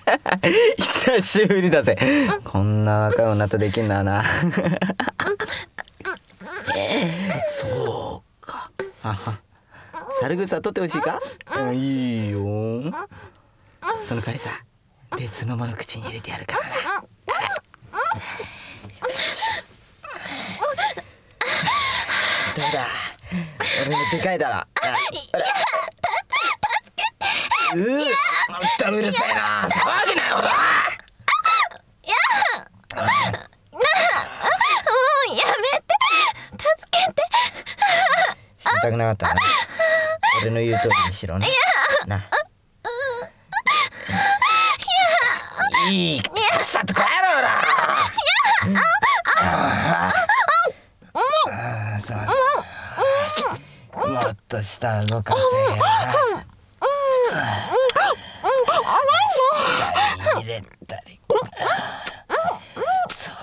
久しぶりだぜ。こんな若い女とできんなな。そうか。猿草取ってほしいか？いいよ。その代わりさ、別のもの口に入れてやるからな。どうだ、俺もでかいだろ。うるさいな、騒ぐなよ。 もうやめて、助けて。 知りたくなかったな。俺の言う通りにしろな。いい、さっと帰ろうな。もっと舌動かせよ。下に入れたり。そう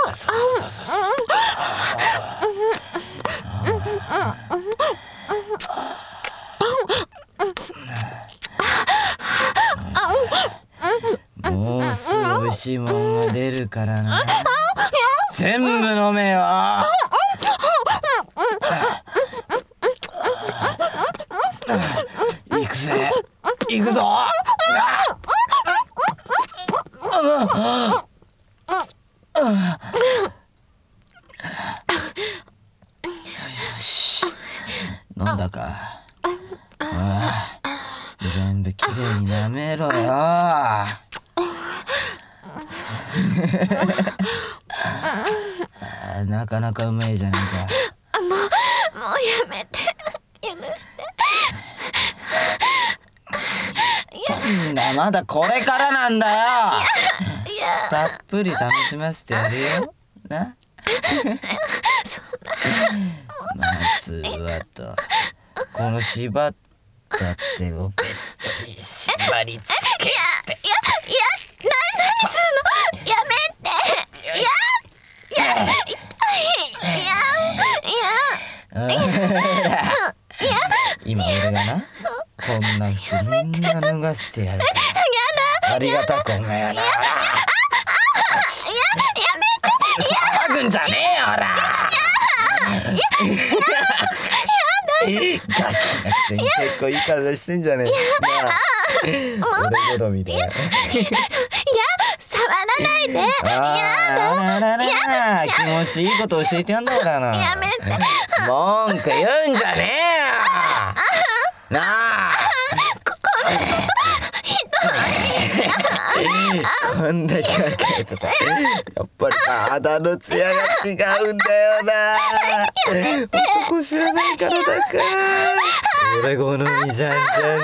もうすぐ美味しいもんが出るからな。全部飲めよ。行くぜ、行くぞ。よし、飲んだか。全部きれいに舐めろよ。なかなかうまいじゃねえか。 もうやめて、許して。 なんだ、まだこれからなんだよ。たっぷり楽しませてやるよな。まずはと、この縛った手をベッドに縛り付けて。 何するの、やめて。 今俺がな、こんな服みんな脱がしてやるから。ありがたく思えよな。やめて。騒ぐんじゃねえよ、ほら。ガキなくせに結構いい体してんじゃねえ。俺好みで。 触らないで。 気持ちいいこと教えてやんだからな。 やめて。 文句言うんじゃねえよ。なあ。こんだけ分かるとさ、やっぱり肌のツヤが違うんだよな。男知らないからだか。俺好みじゃん。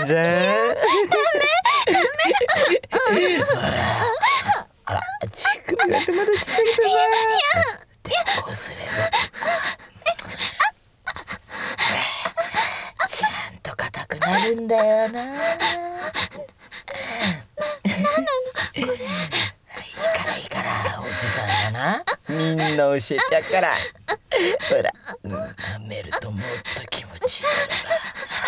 あら、乳首だってまだちっちゃくてさ。でこうすればちゃんと硬くなるんだよな。いいからおじさんがな、みんな教えてやっから。ほら、舐めるともっと気持ちいいから。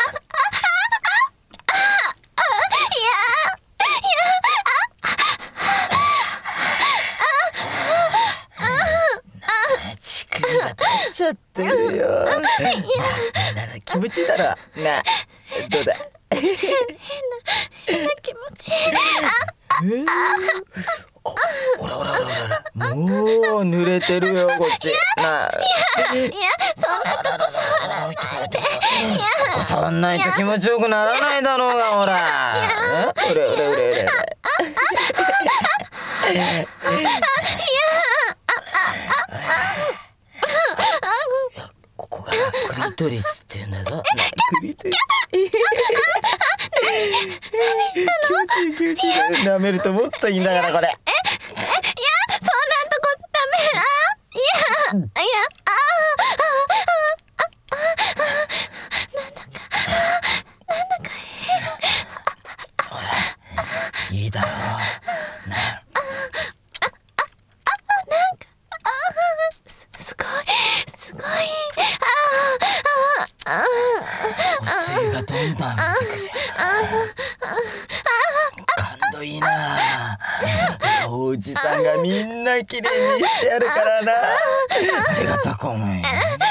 乳首が立っちゃってるよ。気持ちいいだろな。どうだ。 変な気持ちいい。 ほらもう濡れてるよ、こっち。 そんなとこ触らないで。 触んないと気持ちよくならないだろうが、ほら。うれ。ここがクリトリスって言うんだぞ。クリトリス。気持ちいい。舐めるともっといいんだから、これ。 そんなとこダメ。なんだかほら、いいだろうな。 すごい。 おつゆがどんどん出てくるよな。感動といいな。おじさんがみんなきれいにしてやるからな。ありがとう、ごめん。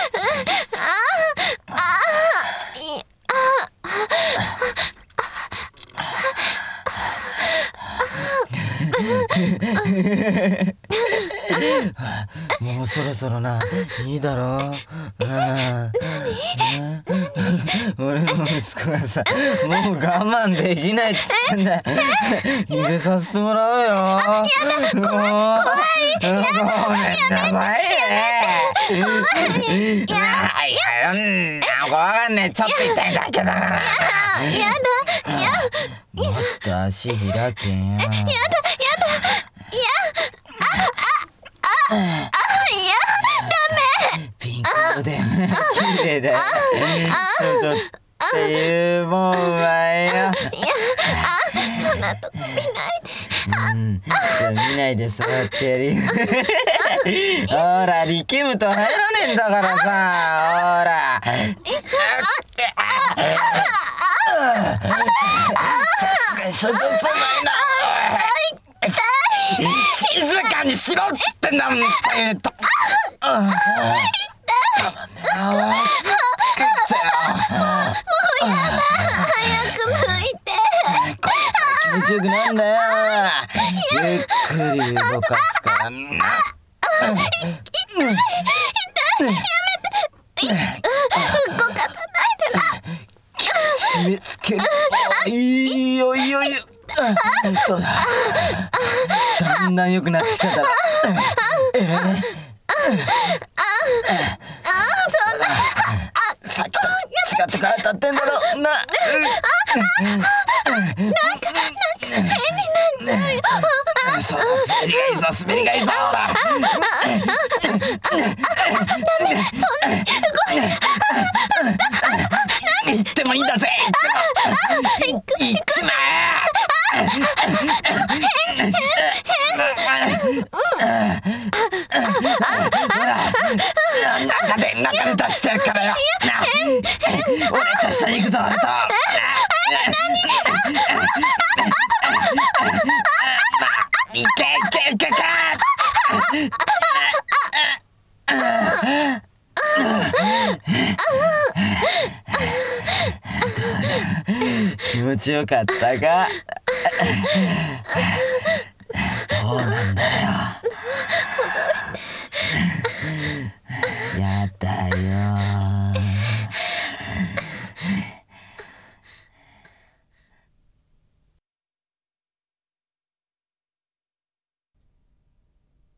もうそろそろないいだろう。俺の息子がさ、もう我慢できないっつってんだよ。入れさせてもらうよ。もうごめんなさいね。怖がんね、ちょっと痛いだけだから。 やだ。 もっと足開けよ。ピンクで綺麗だよ。ちょっというもんはよ。 そんなとこ見ないで。 見ないで座ってやるよ。ほら、力むと入らねえんだからさ。ほら。さすがに処置ないな。静かにしろっつってんだもん。気持ちよくなんだよ。ゆっくり動かすからな。締め付ける。いいよ。本当だ。だんだん良くなってきたから。さっきと違ってから当たってんだろうな。なんか変になっちゃうよ。そうだ、滑りがいいぞ、ほら。ダメ、そんなに動いて。言ってもいいんだぜ。行っちまえ。中で出してやるからよ。俺と一緒に行くぞ、俺と。いけ。気持ちよかったか。どうなんだよ。